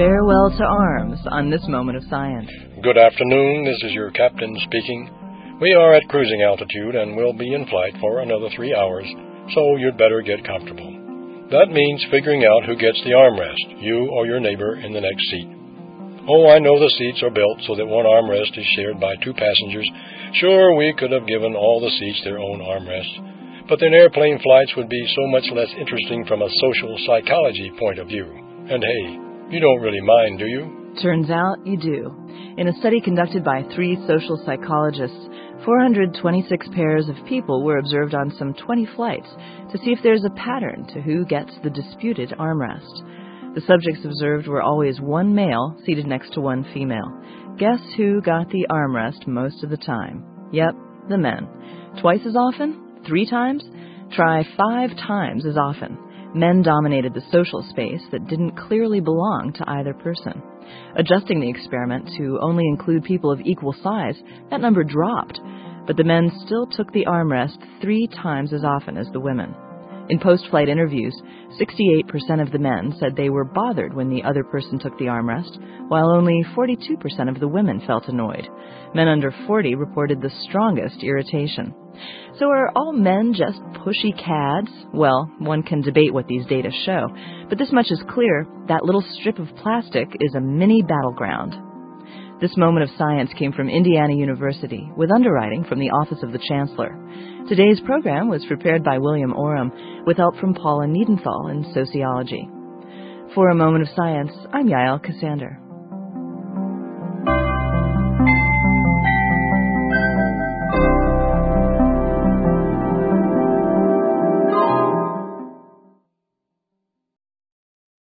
Farewell to arms on this moment of science. Good afternoon, this is your captain speaking. We are at cruising altitude and will be in flight for another 3 hours, so you'd better get comfortable. That means figuring out who gets the armrest, you or your neighbor in the next seat. Oh, I know the seats are built so that one armrest is shared by 2 passengers. Sure, we could have given all the seats their own armrests, but then airplane flights would be so much less interesting from a social psychology point of view. And hey, you don't really mind, do you? Turns out you do. In a study conducted by 3 social psychologists, 426 pairs of people were observed on some 20 flights to see if there's a pattern to who gets the disputed armrest. The subjects observed were always one male seated next to one female. Guess who got the armrest most of the time? Yep, the men. Twice as often? 3 times? Try 5 times as often. Men dominated the social space that didn't clearly belong to either person. Adjusting the experiment to only include people of equal size, that number dropped, but the men still took the armrest 3 times as often as the women. In post-flight interviews, 68% of the men said they were bothered when the other person took the armrest, while only 42% of the women felt annoyed. Men under 40 reported the strongest irritation. So are all men just pushy cads? Well, one can debate what these data show, but this much is clear: that little strip of plastic is a mini battleground. This moment of science came from Indiana University, with underwriting from the Office of the Chancellor. Today's program was prepared by William Oram, with help from Paula Niedenthal in Sociology. For A Moment of Science, I'm Yael Cassander.